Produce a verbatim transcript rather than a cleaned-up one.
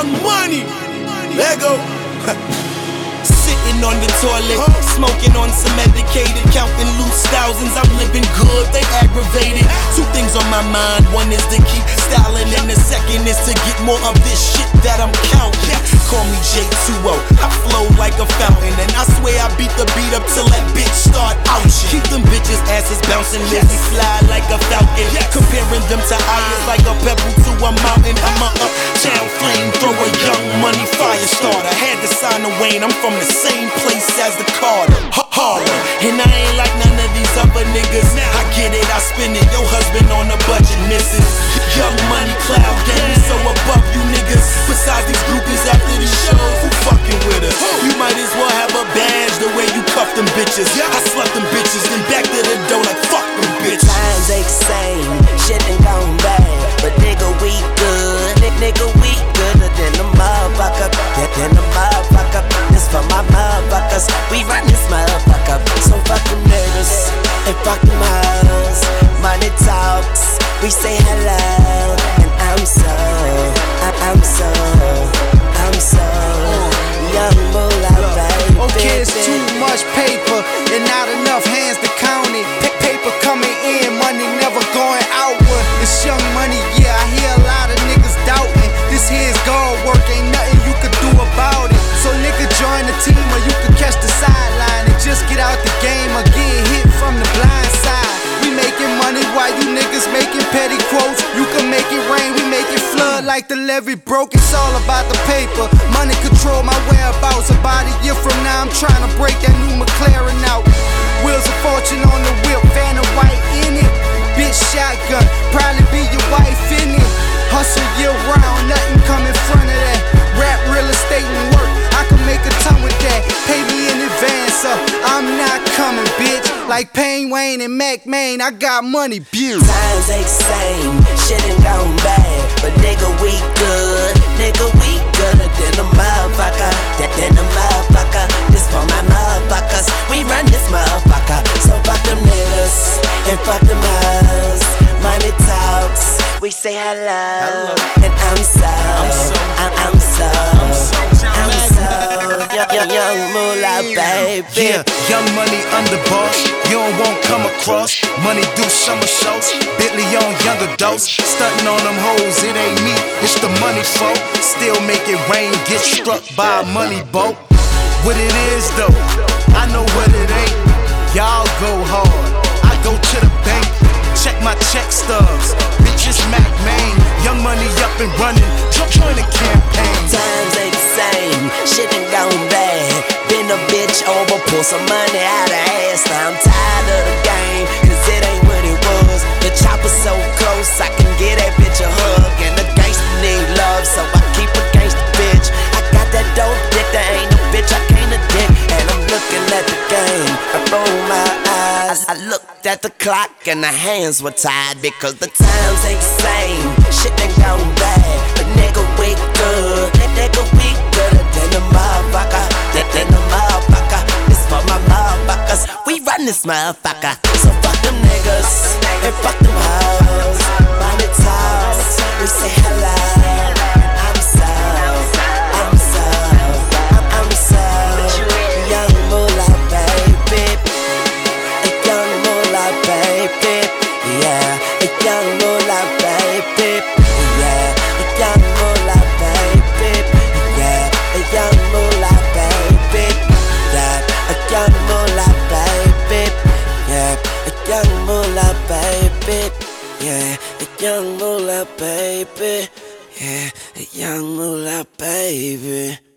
Young Money. Lego. Sitting on the toilet, smoking on some medicated, counting loose thousands. I'm living good, they aggravated. Two things on my mind, one is to keep styling, and the second is to get more of this shit that I'm counting. Call me J two O, I flow like a fountain, and I swear I beat the beat up till that bitch start ouching. Keep them bitches asses bouncing, Lizzie fly like a falcon, comparing them to iron like a pebble to a mountain. I'm a uptown flamethrower, Young Money fire starter. Had to sign the Wayne, I'm from the same place as the Carter, Harlem. And I ain't like none of these other niggas. I get it, I spend it. Your husband on the budget, missus Young Money cloud game, so above you niggas. Besides these groupies after these shows, who fucking with us? You might as well have a badge the way you cuff them bitches. I slept them bitches, then back to the door like fuck them bitches. Times ain't the same, shit ain't gone bad, but nigga we good. N nigga we gooder than the motherfucker, than the motherfucker. This for my motherfuckers, we run this motherfucker. So fuck them niggas and fuck them hoes. Money talks, we say hello, and I'm so, I I'm so, I'm so young moolah, baby. Okay, it's too much paper and not enough hands to count it. Pa- paper coming in, money never going outward. It's Young Money, yeah, I hear a lot of niggas doubting. This here's God work, ain't nothing you could do about it. So nigga, join the team or you can catch the sideline and just get out the game or get hit from the blind side. We making money while you niggas making petty quotes. You can make it rain, we make it flood like the levee broke. It's all about the paper. Money control my whereabouts. About a year from now, I'm trying to break that new McLaren out. Wheels of fortune on the whip, Vanna White in it. Bitch shotgun, probably be your wife in it. Hustle year round, nothing come in front of that. Rap, real estate and work, I can make a ton with that. Pay me in advance, uh, I'm not coming, bitch. Like Payne Wayne and Mac Main, I got money, beauty. Times ain't the same, shit ain't gone bad, but nigga we good. Nigga we gooder than the motherfucker, than the motherfucker. This for my motherfuckers, we run this motherfucker. So fuck them niggas and fuck them hoes. Money talks, we say hello, hello. And I'm so, I'm so, I'm, I'm so, I'm so, I'm so young, young, young moolah, baby. Yeah, Young Money under boss, you don't want come across. Money do summer shows, Bentley on younger dose. Stunting on them hoes, it ain't me, it's the money folk. Still make it rain, get struck by a money boat. What it is though, I know what it ain't. Y'all go hard, I go to the bank. Check my check stubs, bitches Mac Main. Young Money up and running, join the campaign. Times ain't the same, shit ain't gone bad. Been a bitch over, pull some money out of ass. Now I'm tired of the game, cause it ain't what it was. The chopper's so close, I can get that bitch a hug. And the gangsta need love, so I keep a gangsta bitch. I got that dope dick, there ain't no bitch I can't addict. And I'm looking at the game, I roll my eyes. I looked at the clock and the hands were tied, because the times ain't the same, shit ain't gone bad, but nigga we good. Nigga we gooder than the motherfucker, than the motherfucker. This for my motherfuckers, we run this motherfucker. So fuck them niggas and fuck them hoes. Money talks, we say hello. I'm so, I'm so, I'm so young moolah, baby. A young moolah, baby. Yeah, a young moolah, baby. Yeah, a young moolah, baby. Yeah, a young moolah, baby. Yeah, a young moolah, baby. Yeah, a young moolah, baby. Yeah, a young moolah, baby. Yeah, a young moolah, baby.